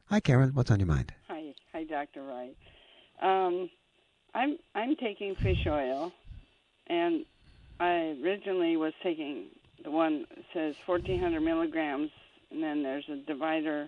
Hi, Karen. What's on your mind? Hi, Dr. Wright. Um, I'm taking fish oil, and I originally was taking the one that says 1,400 milligrams, and then there's a divider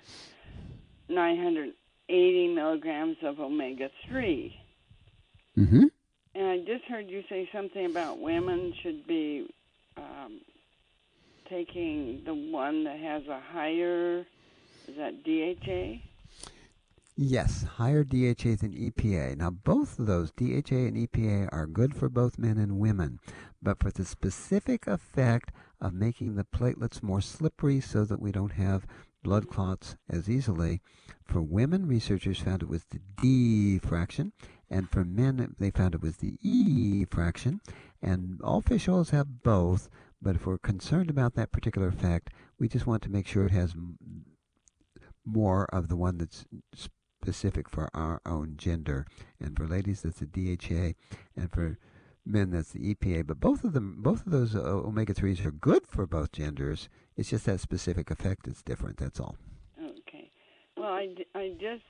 980 milligrams of omega-3. Mm-hmm. And I just heard you say something about women should be um, taking the one that has a higher, is that DHA? Yes, higher DHA than EPA. Now, both of those, DHA and EPA, are good for both men and women, but for the specific effect of making the platelets more slippery so that we don't have blood clots as easily. For women, researchers found it was the D fraction, and for men, they found it was the E fraction. And all fish oils have both, but if we're concerned about that particular effect, we just want to make sure it has more of the one that's specific for our own gender. And for ladies, that's the DHA, and for men, that's the EPA. But both of those omega threes are good for both genders. It's just that specific effect is different. That's all. Okay. Well, I just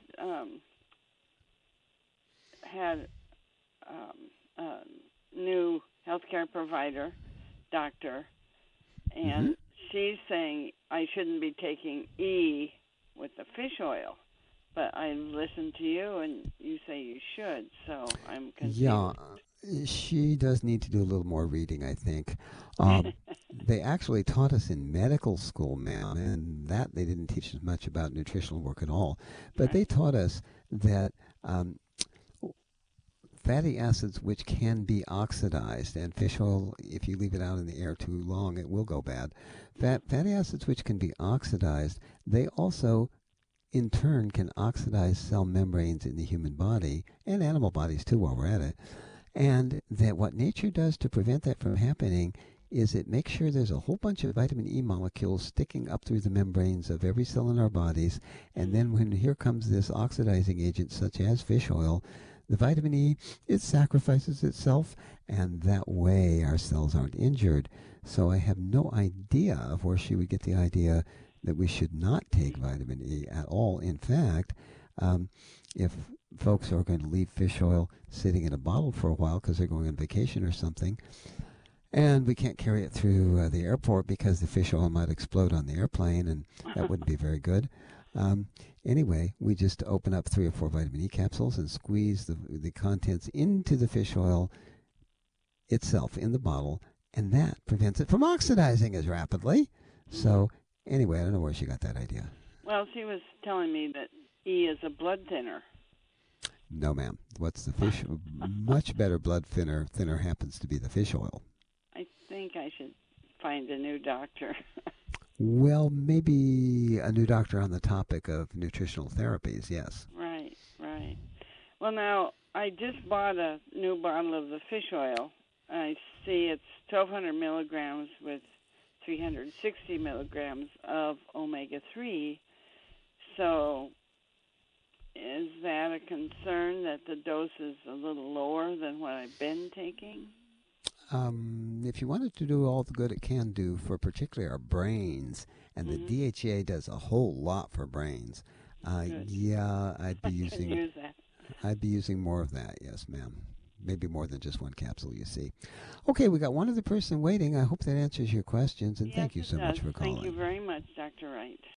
had a new healthcare provider, doctor, Mm-hmm. and she's saying I shouldn't be taking E with the fish oil. But I listened to you, and you say you should, so I'm Yeah, confused. she does need to do a little more reading, I think. They actually taught us in medical school, ma'am, and that they didn't teach us much about nutritional work at all. But they Right. taught us that um, fatty acids which can be oxidized, and fish oil, if you leave it out in the air too long, it will go bad. Fatty acids which can be oxidized, they also in turn can oxidize cell membranes in the human body and animal bodies too while we're at it. And that what nature does to prevent that from happening is it makes sure there's a whole bunch of vitamin E molecules sticking up through the membranes of every cell in our bodies. And Mm-hmm. then when here comes this oxidizing agent, such as fish oil, the vitamin E, it sacrifices itself, and that way our cells aren't injured. So I have no idea of where she would get the idea that we should not take vitamin E at all. In fact, um, if folks are going to leave fish oil sitting in a bottle for a while because they're going on vacation or something, and we can't carry it through the airport because the fish oil might explode on the airplane, and that wouldn't be very good. Um, anyway, we just open up 3 or 4 vitamin E capsules and squeeze the contents into the fish oil itself in the bottle, and that prevents it from oxidizing as rapidly. Mm-hmm. So, anyway, I don't know where she got that idea. Well, she was telling me that E is a blood thinner. No, ma'am. What's the fish? Much better blood thinner happens to be the fish oil. I think I should find a new doctor. Well, maybe a new doctor on the topic of nutritional therapies, yes. Right, right. Well, now I just bought a new bottle of the fish oil. I see it's 1,200 milligrams with 360 milligrams of omega-3. So, is that a concern that the dose is a little lower than what I've been taking? If you wanted to do all the good it can do for particularly our brains, and the Mm-hmm. DHA does a whole lot for brains, Good. yeah, I can use that. I'd be using more of that. Yes, ma'am. Maybe more than just one capsule, you see. Okay, we got one other person waiting. I hope that answers your questions, and Yes, thank you it so does. much for Thank you calling. very much, Dr. Wright.